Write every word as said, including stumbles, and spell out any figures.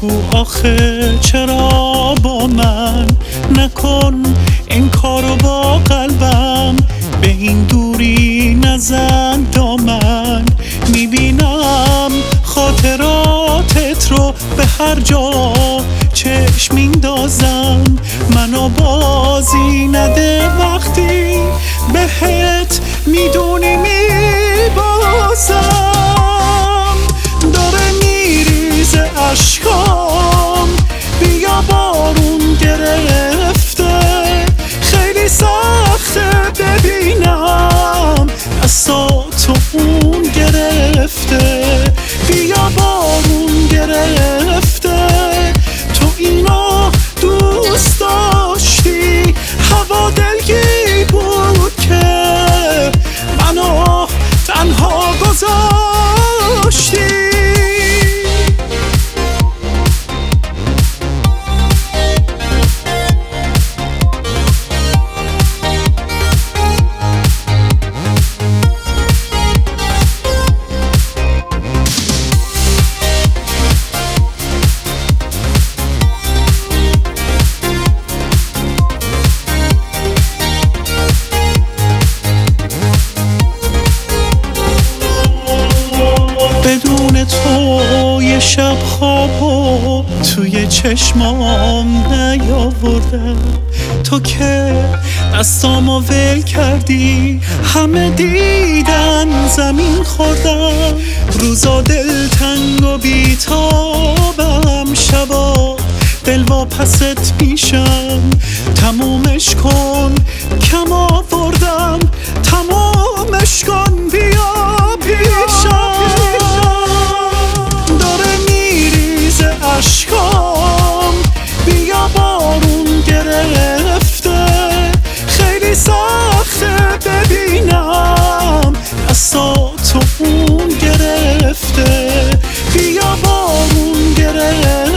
بگو آخه چرا با من نکن این کارو با قلبم، به این دوری نزن دامن. میبینم خاطراتت رو به هر جا چشم میندازم، منو بازی نده وقتی بهت میدونی میبازم. داره میریزه اشکام، بیا بارون گرفته، خیلی سخته ببینم دستاتو اون گرفته. بیا بارون گرفته، تو اینو دوست داشتی، هوا دلگی بود که منو تنها گذاشتی. بدون تو یه شب خوابو توی چشمام نیاوردم، تو که دستامو ول کردی همه دیدن زمین خوردم. روزا دلتنگ و بیتابم، شبا دل واپست میشم. تمومش کن کم آوردم، تمومش کن بیا پیشم. داره میریزه اشکام، بیا بارون گرفته، خیلی سخته ببینم دستاتو اون گرفته. بیا بارون گرفته،